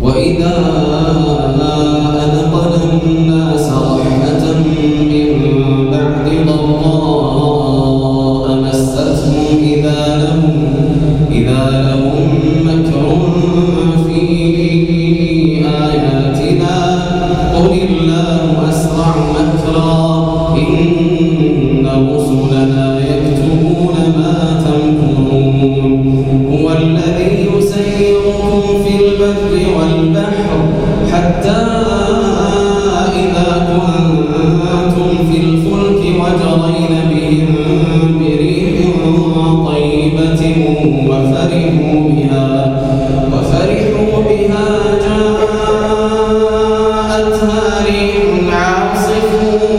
وإذا أذقنا الناس رحمة من بعد ضراء مستهم إذا لهم مكر في آياتنا قل الله أسرع مكرا إن رسلنا يكتبون ما تمكرون هو الذي يسيركم في البر والبحر حتى إذا كنتم في الفلك وجرين بهم بريح طيبة وفرحوا بها جاءتها ريح عاصف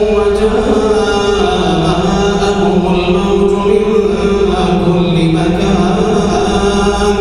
وجاءهم الموج من كل مكان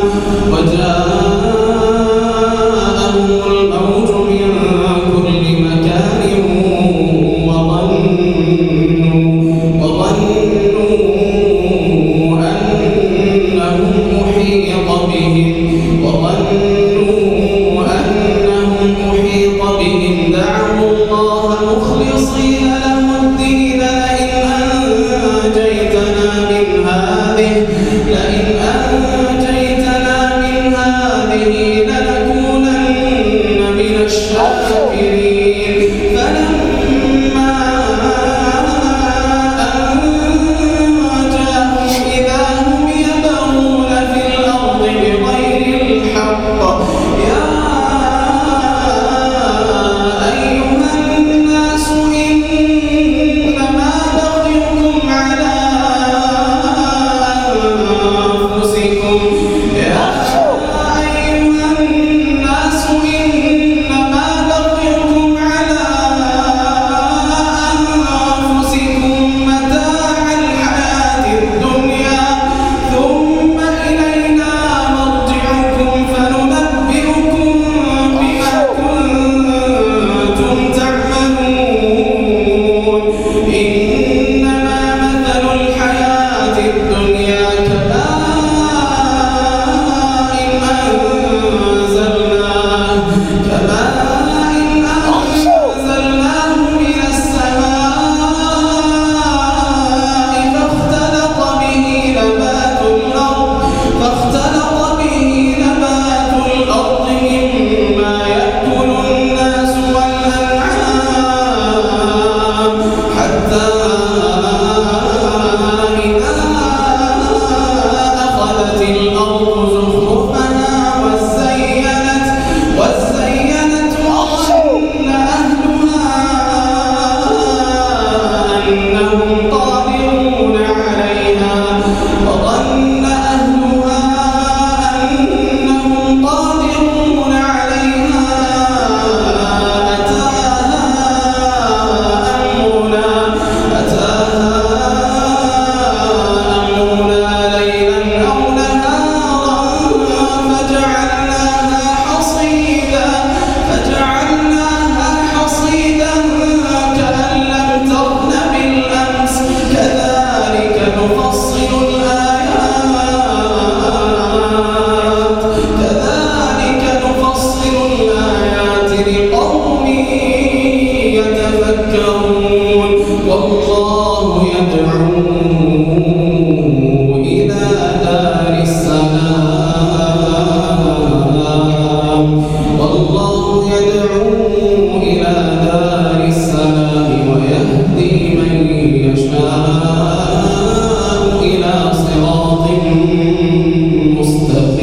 مستقيم.